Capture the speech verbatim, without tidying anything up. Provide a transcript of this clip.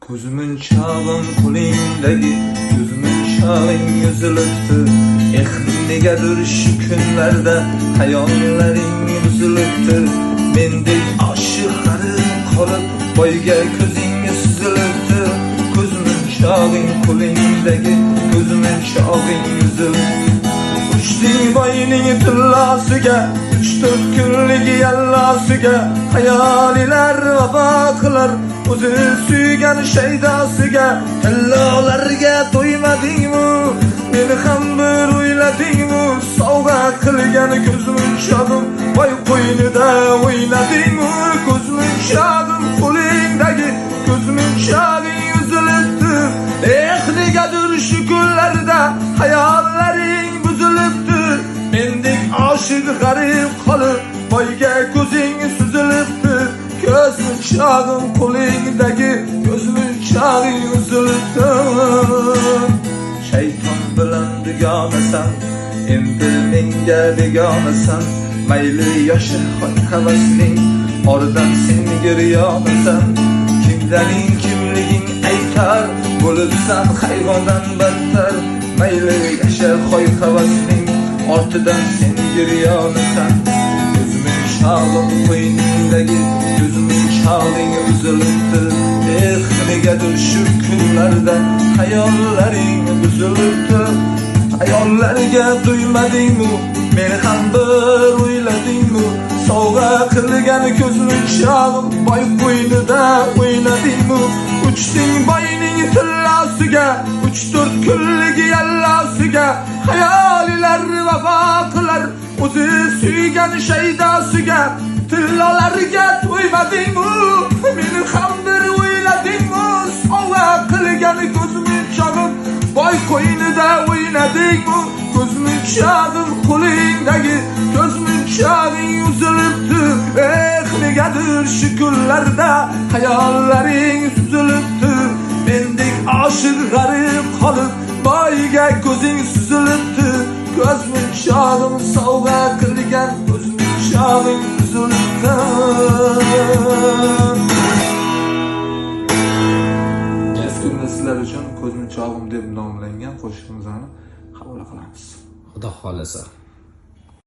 Ko'zimning chog'im qo'lingdagi, ko'zimning chog'ing uzilibdi. Eh, negadir shu kunlarda hayollaring buzilibdi. Mendek oshiq g'arib qolib, boyga ko'zingga suzilibdi. Ko'zimning chog'ing qo'lingdagi, ko'zimning chog'ing uzilibdi. Uçting boyning tillasiga, uch to'rt kunlik yallasiga, hayolilar vafo qilar o'zi suygan shaydosiga. Kallolarga to'ymadingmi, meni ham bir o'yladingmi? Sovg'a qilgan ko'zimning chog'im voy qo'ynida o'ynadingmi? Ko'zimning chog'im qo'lingdagi, ko'zimning chog'ing uzilibdi. Eh, negadir shu kunlarda hayollaring buzilibdi. Mendek oshiq g'arib qolib, boyga ko'zing suzilibdi. Ko'zimning chog'im qo'lingdagi, ko'zimning chog'ing uzilibdi. Shayton bilan dugonasan, endi menga begonasan. Mayli yoshi hoy havasning, oradan sen giryonasan. Kimdaning kimliging aytar, bo'libsan hayvondan battar. Mayli yasha hoy havasning, ortidan sen giryonasan. Ko'zimning chog'im qo'yningdagi, ko'zimning chog'ing uzilibdi. Eh, negadir shu kunlarda hayollaring buzilibdi. Hayollarga to'ymadingmi, meni ham bir o'yladingmi? Sovg'a qilgan ko'zimning chog'im boy qo'ynida o'ynadingmi? Uchting boyning tillasiga, uch to'rt kunlik yallasiga, hayolilar vafo qilar o'zi suygan shaydosiga. Tillolarga to'ymadingmi, meni ham bir o'yladingmi? Sovg'a qilgan ko'zimning chog'im boy qo'ynida o'ynadingmi? Ko'zimning chog'im qo'lingdagi, ko'zimning chog'ing uzilibdi. Eh, negadir shu kunlarda hayollaring suzilibdi. Mendek oshiq g'arib qolib, boyga ko'zing suzilibdi. Ko'zimning chog'im sovg'a qilgan, ko'zimning chog'ing uzilibdi. Eski sizlar uchun ko'zimning chog'im deb nomlangan qo'shig'imizni qabul qilamiz. Xudo xolasa.